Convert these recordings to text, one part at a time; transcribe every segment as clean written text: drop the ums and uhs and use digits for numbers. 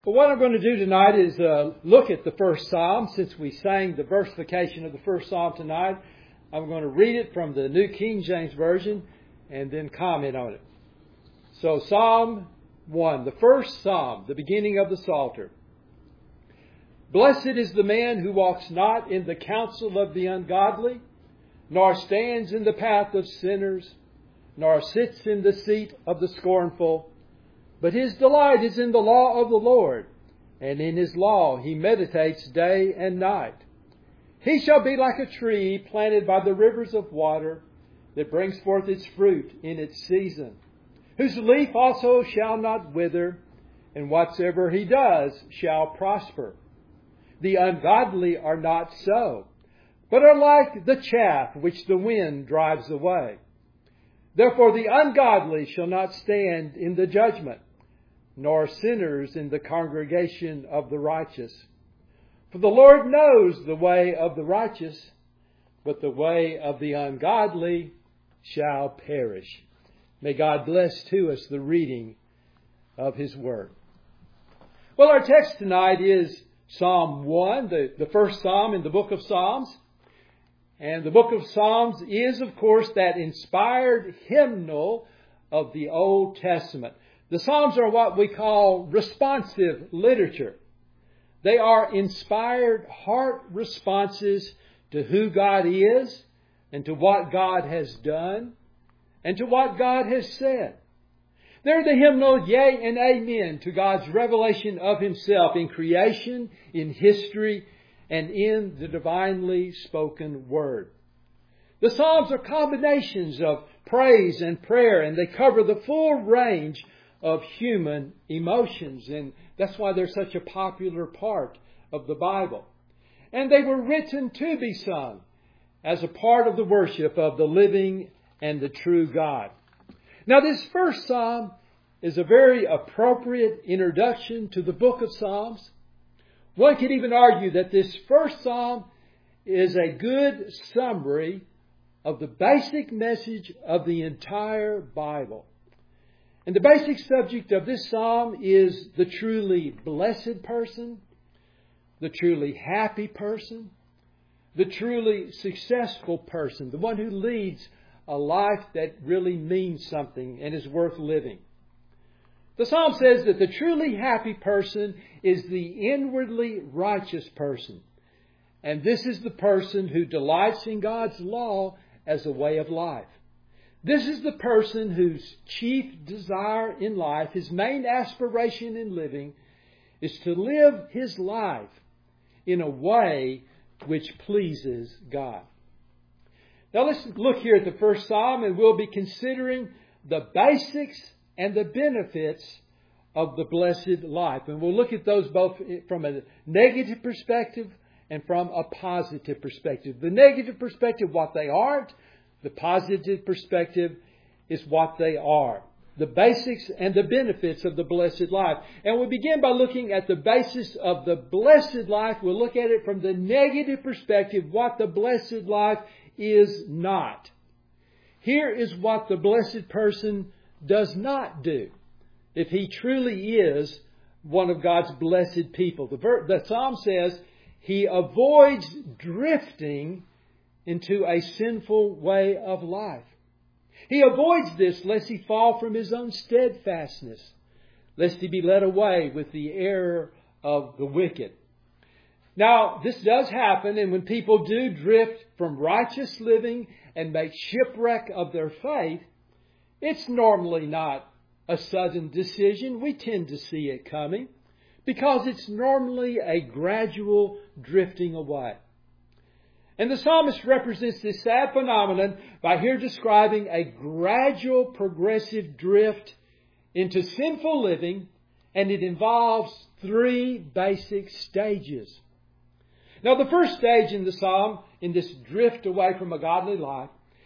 But what I'm going to do tonight is look at the first psalm. Since we sang the versification of the first psalm tonight, I'm going to read it from the New King James Version and then comment on it. So Psalm 1, the first psalm, the beginning of the Psalter. Blessed is the man who walks not in the counsel of the ungodly, nor stands in the path of sinners, nor sits in the seat of the scornful. But his delight is in the law of the Lord, and in his law he meditates day and night. He shall be like a tree planted by the rivers of water, that brings forth its fruit in its season, whose leaf also shall not wither, and whatsoever he does shall prosper. The ungodly are not so, but are like the chaff which the wind drives away. Therefore the ungodly shall not stand in the judgment, nor sinners in the congregation of the righteous. For the Lord knows the way of the righteous, but the way of the ungodly shall perish. May God bless to us the reading of His Word. Well, our text tonight is Psalm 1, the first psalm in the book of Psalms. And the book of Psalms is, of course, that inspired hymnal of the Old Testament. The Psalms are what we call responsive literature. They are inspired heart responses to who God is and to what God has done and to what God has said. They're the hymnal yea and amen to God's revelation of Himself in creation, in history, and in the divinely spoken Word. The Psalms are combinations of praise and prayer, and they cover the full range of human emotions, and that's why they're such a popular part of the Bible. And they were written to be sung as a part of the worship of the living and the true God. Now, this first psalm is a very appropriate introduction to the book of Psalms. One could even argue that this first psalm is a good summary of the basic message of the entire Bible. And the basic subject of this psalm is the truly blessed person, the truly happy person, the truly successful person, the one who leads a life that really means something and is worth living. The psalm says that the truly happy person is the inwardly righteous person. And this is the person who delights in God's law as a way of life. This is the person whose chief desire in life, his main aspiration in living, is to live his life in a way which pleases God. Now let's look here at the first psalm, and we'll be considering the basics and the benefits of the blessed life. And we'll look at those both from a negative perspective and from a positive perspective. The negative perspective, what they aren't. The positive perspective is what they are. The basics and the benefits of the blessed life. And we'll begin by looking at the basis of the blessed life. We'll look at it from the negative perspective, what the blessed life is not. Here is what the blessed person does not do if he truly is one of God's blessed people. The psalm says he avoids drifting into a sinful way of life. He avoids this lest he fall from his own steadfastness, lest he be led away with the error of the wicked. Now, this does happen, and when people do drift from righteous living and make shipwreck of their faith, it's normally not a sudden decision. We tend to see it coming because it's normally a gradual drifting away. And the psalmist represents this sad phenomenon by here describing a gradual progressive drift into sinful living, and it involves three basic stages. Now, the first stage in the psalm, in this drift away from a godly life,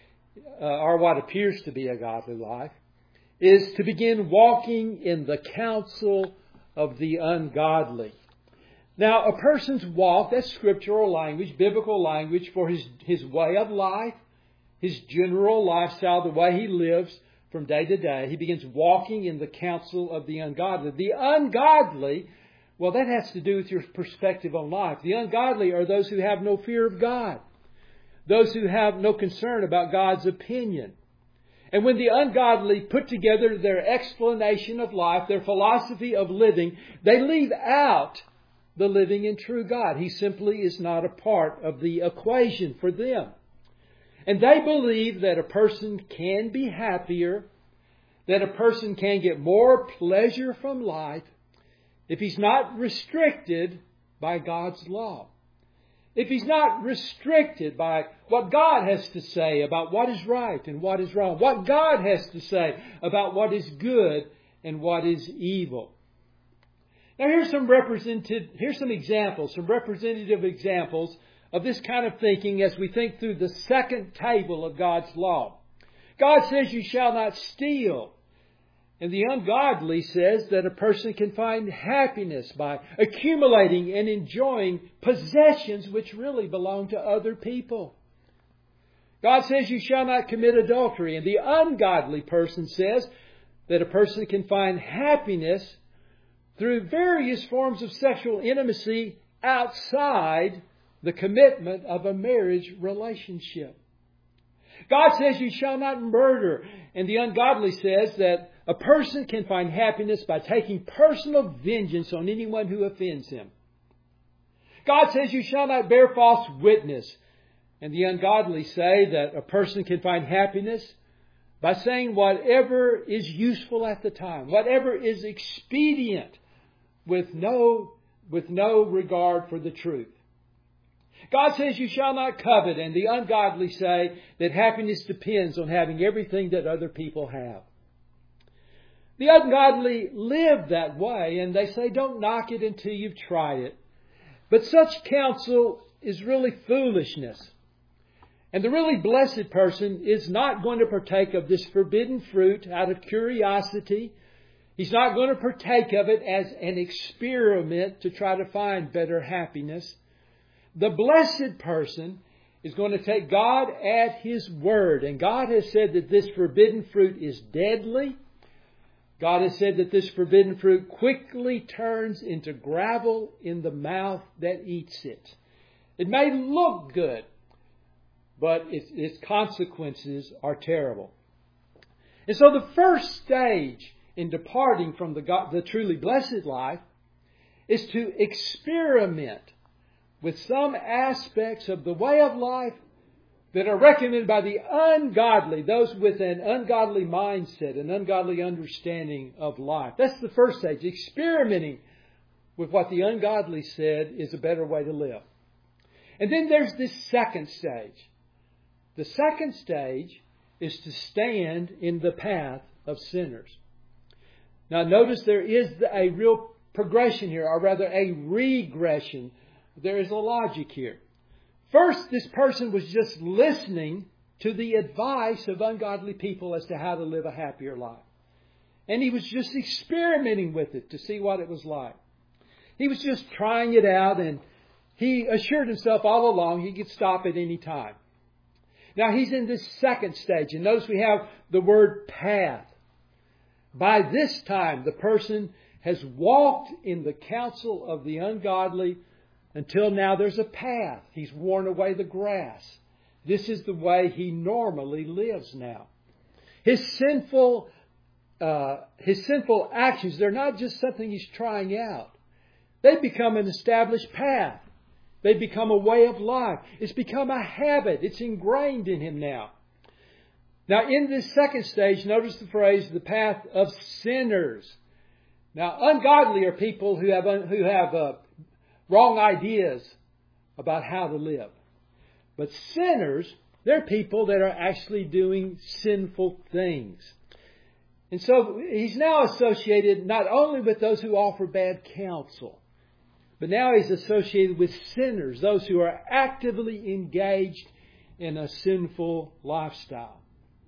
or what appears to be a godly life, is to begin walking in the counsel of the ungodly. Now, a person's walk, that's scriptural language, biblical language for his way of life, his general lifestyle, the way he lives from day to day. He begins walking in the counsel of the ungodly. The ungodly Well, that has to do with your perspective on life. The ungodly are those who have no fear of God, those who have no concern about God's opinion. And when the ungodly put together their explanation of life, their philosophy of living, they leave out the living and true God. He simply is not a part of the equation for them. And they believe that a person can be happier, that a person can get more pleasure from life if he's not restricted by God's law. If he's not restricted by what God has to say about what is right and what is wrong, what God has to say about what is good and what is evil. Now here's some representative examples of this kind of thinking as we think through the second table of God's law. God says you shall not steal. And the ungodly says that a person can find happiness by accumulating and enjoying possessions which really belong to other people. God says you shall not commit adultery. And the ungodly person says that a person can find happiness through various forms of sexual intimacy outside the commitment of a marriage relationship. God says you shall not murder. And the ungodly says that a person can find happiness by taking personal vengeance on anyone who offends him. God says you shall not bear false witness. And the ungodly say that a person can find happiness by saying whatever is useful at the time, whatever is expedient with no regard for the truth. God says you shall not covet, and the ungodly say that happiness depends on having everything that other people have. The ungodly live that way, and they say don't knock it until you've tried it. But such counsel is really foolishness. And the really blessed person is not going to partake of this forbidden fruit out of curiosity. He's not going to partake of it as an experiment to try to find better happiness. The blessed person is going to take God at His word. And God has said that this forbidden fruit is deadly. God has said that this forbidden fruit quickly turns into gravel in the mouth that eats it. It may look good, but its consequences are terrible. And so the first stage in departing from the truly blessed life is to experiment with some aspects of the way of life that are recommended by the ungodly, those with an ungodly mindset, an ungodly understanding of life. That's the first stage, experimenting with what the ungodly said is a better way to live. And then there's this second stage. The second stage is to stand in the path of sinners. Now notice there is a real progression here, or rather a regression. There is a logic here. First, this person was just listening to the advice of ungodly people as to how to live a happier life. And he was just experimenting with it to see what it was like. He was just trying it out, and he assured himself all along he could stop at any time. Now he's in this second stage, and notice we have the word path. By this time, the person has walked in the counsel of the ungodly until now there's a path. He's worn away the grass. This is the way he normally lives now. His sinful actions, they're not just something he's trying out. They become an established path. They become a way of life. It's become a habit. It's ingrained in him now. Now, in this second stage, notice the phrase, the path of sinners. Now, ungodly are people who have wrong ideas about how to live. But sinners, they're people that are actually doing sinful things. And so he's now associated not only with those who offer bad counsel, but now he's associated with sinners, those who are actively engaged in a sinful lifestyle.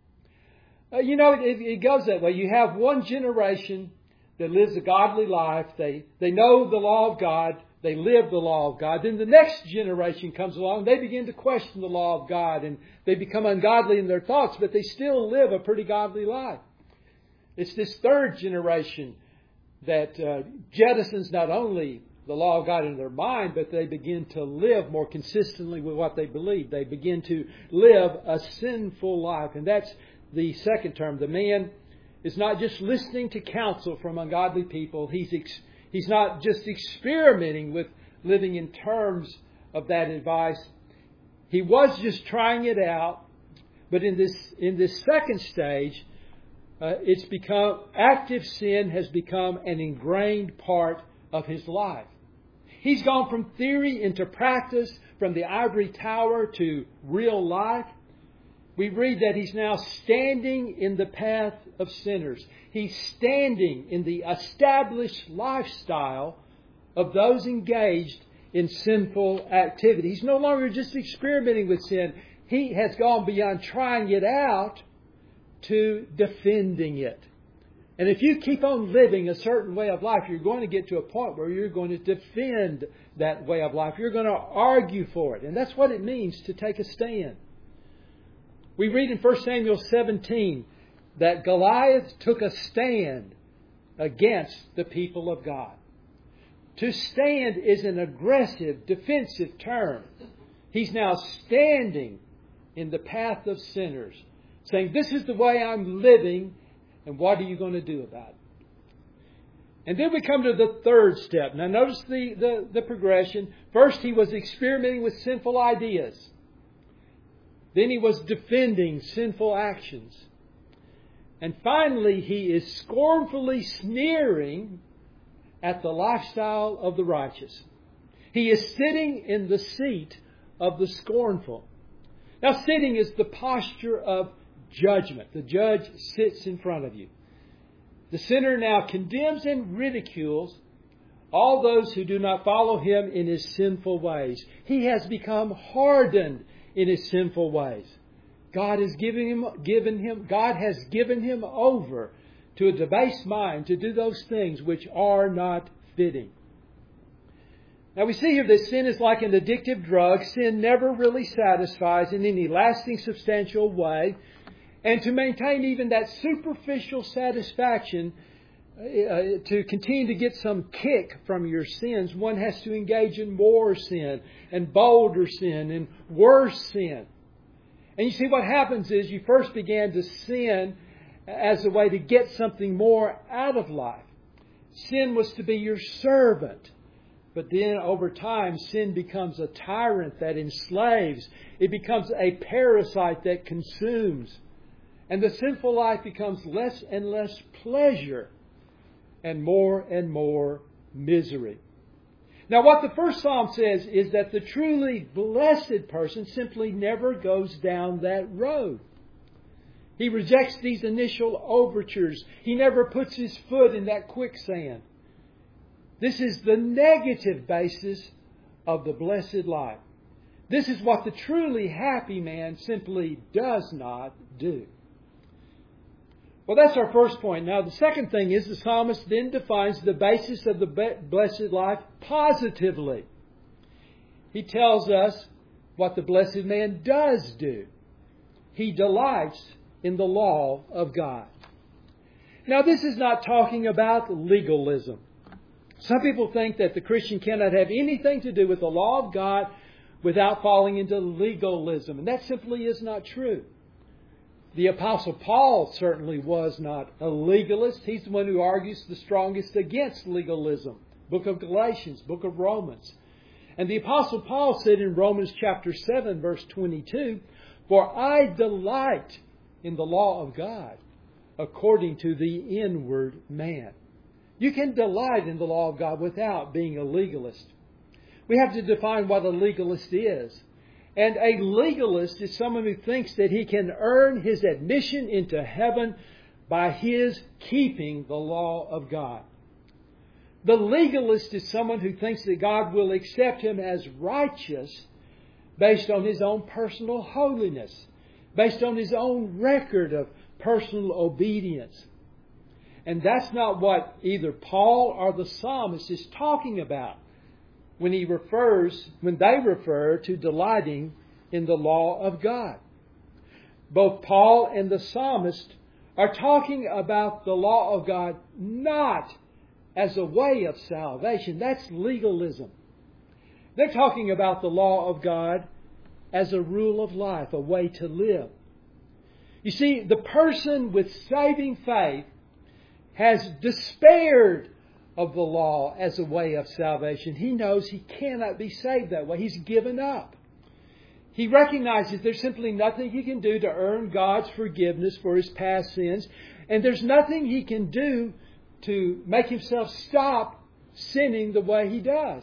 It goes that way. You have one generation that lives a godly life. They know the law of God. They live the law of God. Then the next generation comes along. They begin to question the law of God, and they become ungodly in their thoughts, but they still live a pretty godly life. It's this third generation that jettisons not only the law of God in their mind, but they begin to live more consistently with what they believe. They begin to live a sinful life. And that's the second term. The man is not just listening to counsel from ungodly people. He's not just experimenting with living in terms of that advice. He was just trying it out. But in this second stage, it's become active sin has become an ingrained part of his life. He's gone from theory into practice, from the ivory tower to real life. We read that he's now standing in the path of sinners. He's standing in the established lifestyle of those engaged in sinful activity. He's no longer just experimenting with sin. He has gone beyond trying it out to defending it. And if you keep on living a certain way of life, you're going to get to a point where you're going to defend that way of life. You're going to argue for it. And that's what it means to take a stand. We read in 1 Samuel 17 that Goliath took a stand against the people of God. To stand is an aggressive, defensive term. He's now standing in the path of sinners, saying, this is the way I'm living, and what are you going to do about it? And then we come to the third step. Now notice the progression. First, he was experimenting with sinful ideas. Then he was defending sinful actions. And finally, he is scornfully sneering at the lifestyle of the righteous. He is sitting in the seat of the scornful. Now, sitting is the posture of judgment. The judge sits in front of you. The sinner now condemns and ridicules all those who do not follow him in his sinful ways. He has become hardened in his sinful ways. God has given him over to a debased mind to do those things which are not fitting. Now we see here that sin is like an addictive drug. Sin never really satisfies in any lasting, substantial way. And to maintain even that superficial satisfaction, to continue to get some kick from your sins, one has to engage in more sin and bolder sin and worse sin. And you see what happens is you first began to sin as a way to get something more out of life. Sin was to be your servant. But then over time, sin becomes a tyrant that enslaves. It becomes a parasite that consumes. And the sinful life becomes less and less pleasure and more misery. Now what the first Psalm says is that the truly blessed person simply never goes down that road. He rejects these initial overtures. He never puts his foot in that quicksand. This is the negative basis of the blessed life. This is what the truly happy man simply does not do. Well, that's our first point. Now, the second thing is the psalmist then defines the basis of the blessed life positively. He tells us what the blessed man does do. He delights in the law of God. Now, this is not talking about legalism. Some people think that the Christian cannot have anything to do with the law of God without falling into legalism. And that simply is not true. The Apostle Paul certainly was not a legalist. He's the one who argues the strongest against legalism. Book of Galatians, book of Romans. And the Apostle Paul said in Romans chapter 7, verse 22, "For I delight in the law of God according to the inward man." You can delight in the law of God without being a legalist. We have to define what a legalist is. And a legalist is someone who thinks that he can earn his admission into heaven by his keeping the law of God. The legalist is someone who thinks that God will accept him as righteous based on his own personal holiness, based on his own record of personal obedience. And that's not what either Paul or the psalmist is talking about when they refer to delighting in the law of God. Both Paul and the psalmist are talking about the law of God not as a way of salvation. That's legalism. They're talking about the law of God as a rule of life, a way to live. You see, the person with saving faith has despaired of the law as a way of salvation. He knows he cannot be saved that way. He's given up. He recognizes there's simply nothing he can do to earn God's forgiveness for his past sins. And there's nothing he can do to make himself stop sinning the way he does.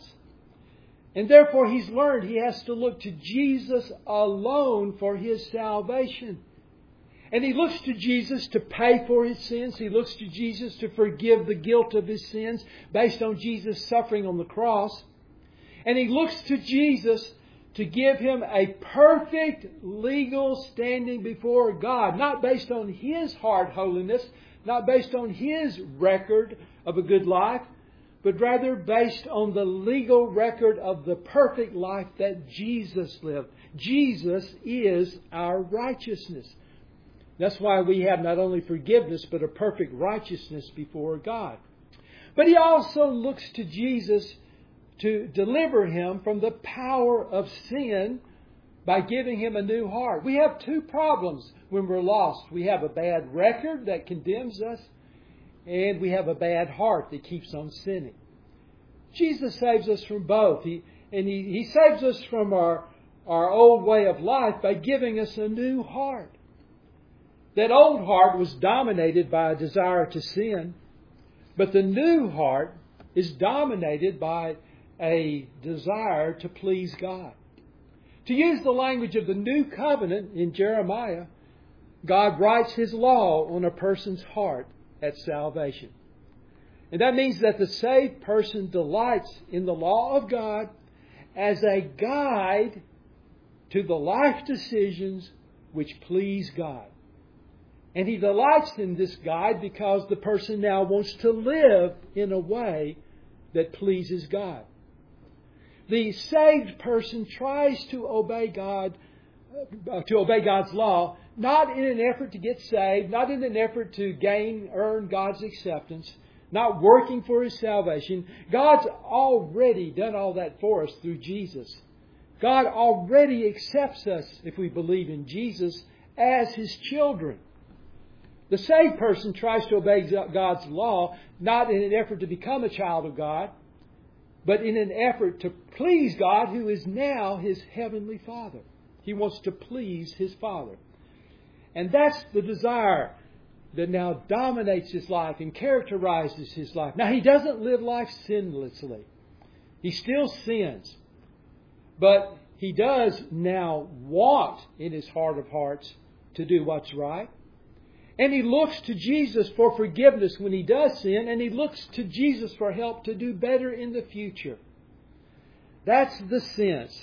And therefore he's learned he has to look to Jesus alone for his salvation. And he looks to Jesus to pay for his sins. He looks to Jesus to forgive the guilt of his sins based on Jesus' suffering on the cross. And he looks to Jesus to give him a perfect legal standing before God, not based on his hard holiness, not based on his record of a good life, but rather based on the legal record of the perfect life that Jesus lived. Jesus is our righteousness. That's why we have not only forgiveness, but a perfect righteousness before God. But he also looks to Jesus to deliver him from the power of sin by giving him a new heart. We have two problems when we're lost. We have a bad record that condemns us, and we have a bad heart that keeps on sinning. Jesus saves us from both. He saves us from our old way of life by giving us a new heart. That old heart was dominated by a desire to sin, but the new heart is dominated by a desire to please God. To use the language of the new covenant in Jeremiah, God writes His law on a person's heart at salvation. And that means that the saved person delights in the law of God as a guide to the life decisions which please God. And he delights in this guide because the person now wants to live in a way that pleases God. The saved person tries to obey God's law, not in an effort to get saved, not in an effort to earn God's acceptance, not working for His salvation. God's already done all that for us through Jesus. God already accepts us, if we believe in Jesus, as His children. The saved person tries to obey God's law, not in an effort to become a child of God, but in an effort to please God, who is now His heavenly Father. He wants to please His Father. And that's the desire that now dominates his life and characterizes his life. Now, he doesn't live life sinlessly. He still sins. But he does now want in his heart of hearts to do what's right. And he looks to Jesus for forgiveness when he does sin, and he looks to Jesus for help to do better in the future. That's the sense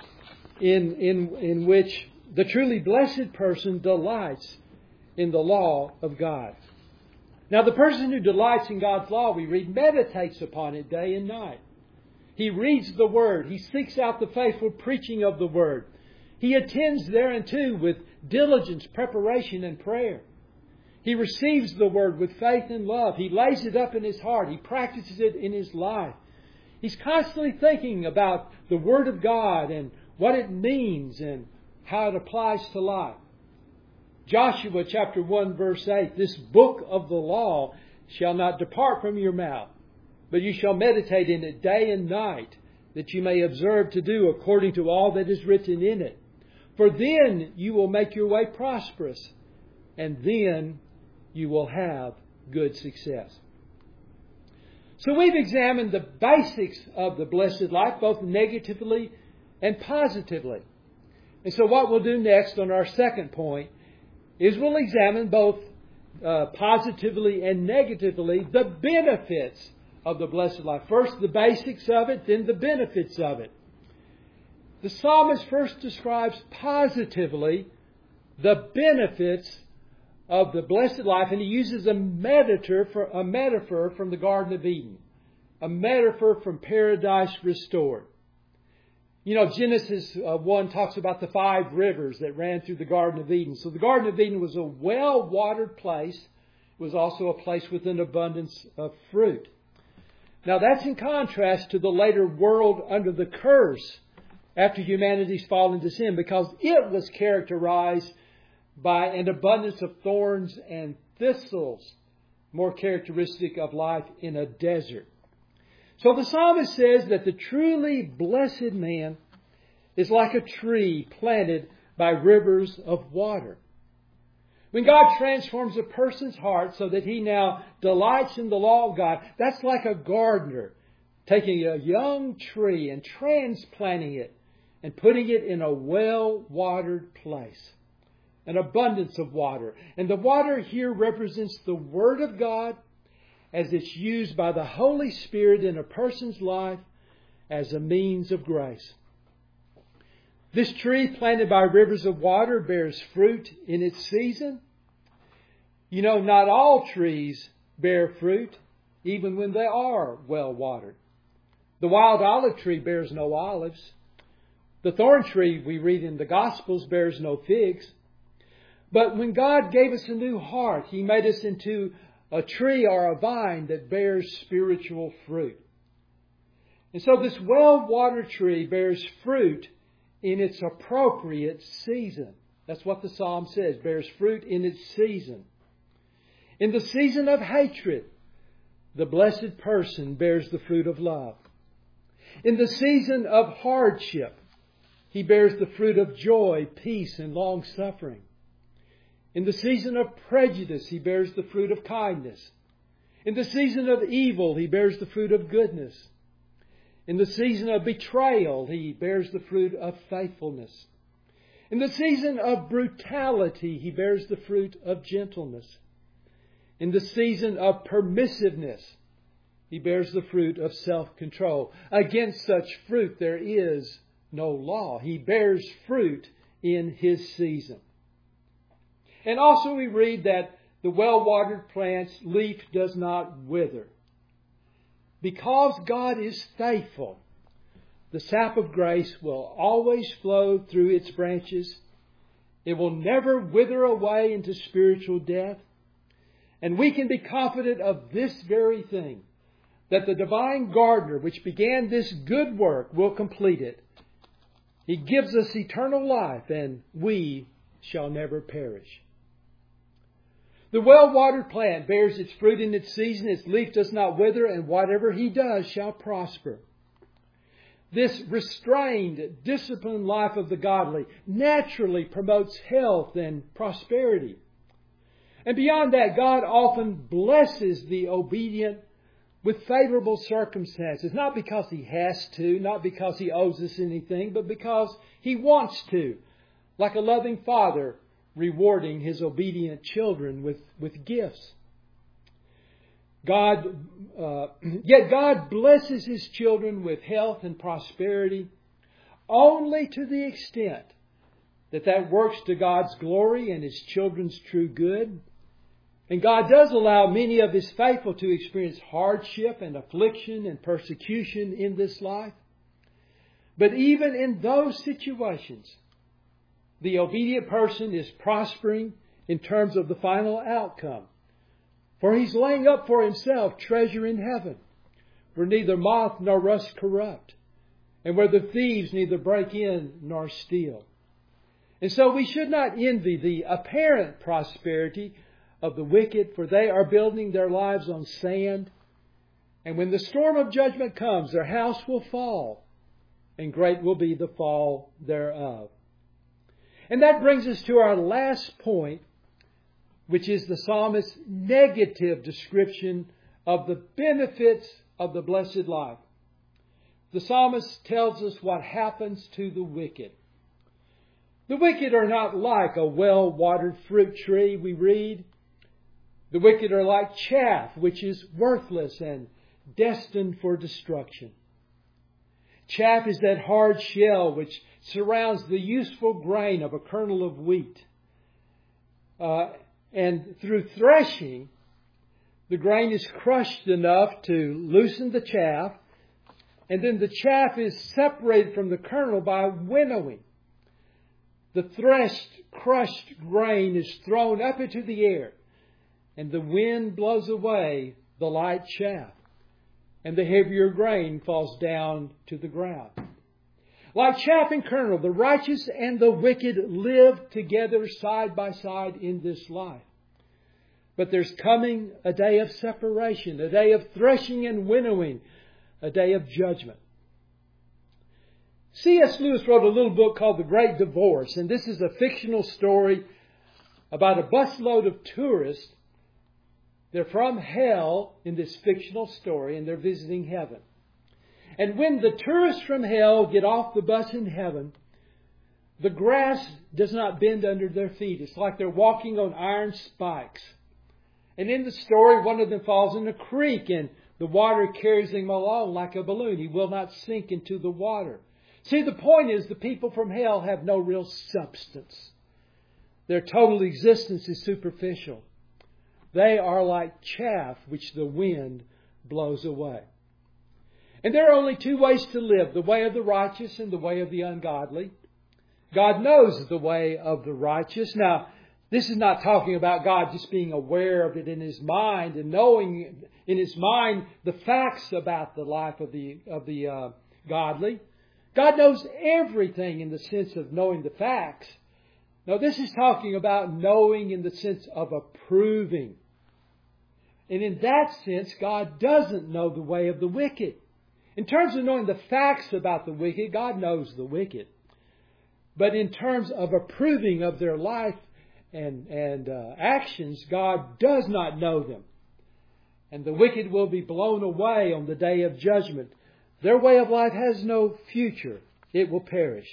in which the truly blessed person delights in the law of God. Now, the person who delights in God's law, we read, meditates upon it day and night. He reads the Word. He seeks out the faithful preaching of the Word. He attends thereunto with diligence, preparation, and prayer. He receives the Word with faith and love. He lays it up in his heart. He practices it in his life. He's constantly thinking about the Word of God and what it means and how it applies to life. Joshua chapter 1 verse 8, this book of the law shall not depart from your mouth, but you shall meditate in it day and night, that you may observe to do according to all that is written in it. For then you will make your way prosperous, and then you will have good success. So we've examined the basics of the blessed life, both negatively and positively. And so what we'll do next on our second point is we'll examine both positively and negatively the benefits of the blessed life. First the basics of it, then the benefits of it. The psalmist first describes positively the benefits of the blessed life, and he uses a metaphor from the Garden of Eden, a metaphor from paradise restored. You know, Genesis 1 talks about the 5 rivers that ran through the Garden of Eden. So the Garden of Eden was a well-watered place. It was also a place with an abundance of fruit. Now that's in contrast to the later world under the curse after humanity's fall into sin, because it was characterized by an abundance of thorns and thistles, more characteristic of life in a desert. So the psalmist says that the truly blessed man is like a tree planted by rivers of water. When God transforms a person's heart so that he now delights in the law of God, that's like a gardener taking a young tree and transplanting it and putting it in a well-watered place. An abundance of water. And the water here represents the Word of God as it's used by the Holy Spirit in a person's life as a means of grace. This tree planted by rivers of water bears fruit in its season. You know, not all trees bear fruit, even when they are well watered. The wild olive tree bears no olives. The thorn tree, we read in the Gospels, bears no figs. But when God gave us a new heart, He made us into a tree or a vine that bears spiritual fruit. And so this well-watered tree bears fruit in its appropriate season. That's what the psalm says, bears fruit in its season. In the season of hatred, the blessed person bears the fruit of love. In the season of hardship, he bears the fruit of joy, peace, and long-suffering. In the season of prejudice, he bears the fruit of kindness. In the season of evil, he bears the fruit of goodness. In the season of betrayal, he bears the fruit of faithfulness. In the season of brutality, he bears the fruit of gentleness. In the season of permissiveness, he bears the fruit of self-control. Against such fruit there is no law. He bears fruit in his season. And also we read that the well-watered plant's leaf does not wither. Because God is faithful, the sap of grace will always flow through its branches. It will never wither away into spiritual death. And we can be confident of this very thing, that the divine gardener which began this good work will complete it. He gives us eternal life, and we shall never perish. The well-watered plant bears its fruit in its season, its leaf does not wither, and whatever he does shall prosper. This restrained, disciplined life of the godly naturally promotes health and prosperity. And beyond that, God often blesses the obedient with favorable circumstances, not because He has to, not because He owes us anything, but because He wants to, like a loving father rewarding his obedient children with gifts. Yet God blesses His children with health and prosperity only to the extent that works to God's glory and His children's true good. And God does allow many of His faithful to experience hardship and affliction and persecution in this life. But even in those situations, the obedient person is prospering in terms of the final outcome. For he's laying up for himself treasure in heaven, where neither moth nor rust corrupt, and where the thieves neither break in nor steal. And so we should not envy the apparent prosperity of the wicked, for they are building their lives on sand. And when the storm of judgment comes, their house will fall, and great will be the fall thereof. And that brings us to our last point, which is the psalmist's negative description of the benefits of the blessed life. The psalmist tells us what happens to the wicked. The wicked are not like a well-watered fruit tree, we read. The wicked are like chaff, which is worthless and destined for destruction. Chaff is that hard shell which surrounds the useful grain of a kernel of wheat. And through threshing, the grain is crushed enough to loosen the chaff, and then the chaff is separated from the kernel by winnowing. The threshed, crushed grain is thrown up into the air, and the wind blows away the light chaff. and the heavier grain falls down to the ground. Like chaff and kernel, the righteous and the wicked live together side by side in this life. But there's coming a day of separation, a day of threshing and winnowing, a day of judgment. C.S. Lewis wrote a little book called The Great Divorce, and this is a fictional story about a busload of tourists. They're from hell in this fictional story, and they're visiting heaven. And when the tourists from hell get off the bus in heaven, the grass does not bend under their feet. It's like they're walking on iron spikes. And in the story, one of them falls in a creek, and the water carries him along like a balloon. He will not sink into the water. See, the point is the people from hell have no real substance. Their total existence is superficial. They are like chaff which the wind blows away. And there are only two ways to live, the way of the righteous and the way of the ungodly. God knows the way of the righteous. Now, this is not talking about God just being aware of it in His mind and knowing in His mind the facts about the life of the godly. God knows everything in the sense of knowing the facts. No, this is talking about knowing in the sense of approving. And in that sense, God doesn't know the way of the wicked. In terms of knowing the facts about the wicked, God knows the wicked. But in terms of approving of their life and actions, God does not know them. And the wicked will be blown away on the day of judgment. Their way of life has no future. It will perish.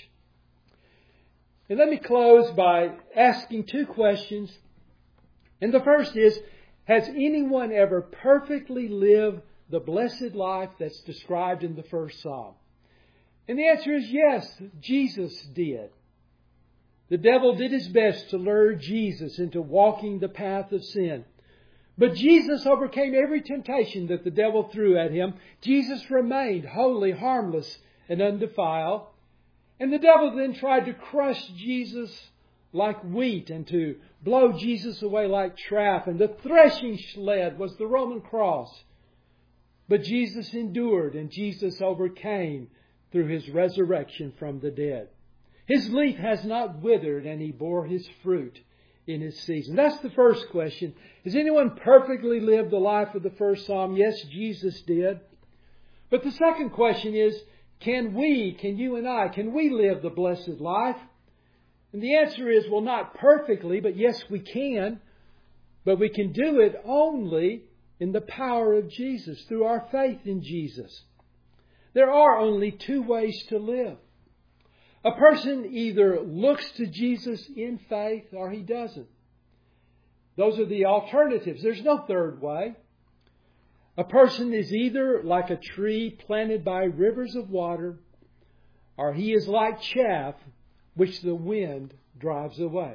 And let me close by asking two questions. And the first is, has anyone ever perfectly lived the blessed life that's described in the first Psalm? And the answer is yes, Jesus did. The devil did his best to lure Jesus into walking the path of sin. But Jesus overcame every temptation that the devil threw at him. Jesus remained holy, harmless, and undefiled. And the devil then tried to crush Jesus like wheat and to blow Jesus away like chaff. And the threshing sled was the Roman cross. But Jesus endured and Jesus overcame through His resurrection from the dead. His leaf has not withered, and He bore His fruit in His season. That's the first question. Has anyone perfectly lived the life of the first Psalm? Yes, Jesus did. But the second question is, can you and I live the blessed life? And the answer is, well, not perfectly, but yes, we can. But we can do it only in the power of Jesus, through our faith in Jesus. There are only two ways to live. A person either looks to Jesus in faith or he doesn't. Those are the alternatives. There's no third way. A person is either like a tree planted by rivers of water, or he is like chaff which the wind drives away.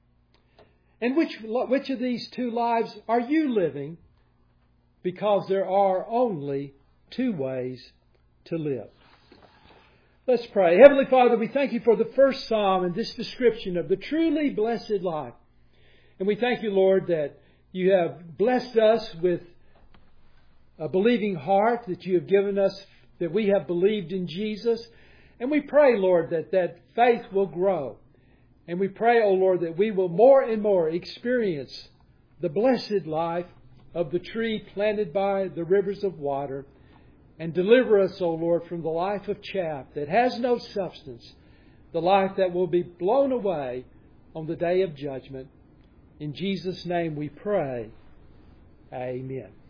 And which of these two lives are you living? Because there are only two ways to live. Let's pray. Heavenly Father, we thank You for the first Psalm and this description of the truly blessed life. And we thank You, Lord, that You have blessed us with a believing heart, that You have given us, that we have believed in Jesus. And we pray, Lord, that faith will grow. And we pray, O Lord, that we will more and more experience the blessed life of the tree planted by the rivers of water. And deliver us, O Lord, from the life of chaff that has no substance, the life that will be blown away on the day of judgment. In Jesus' name we pray. Amen.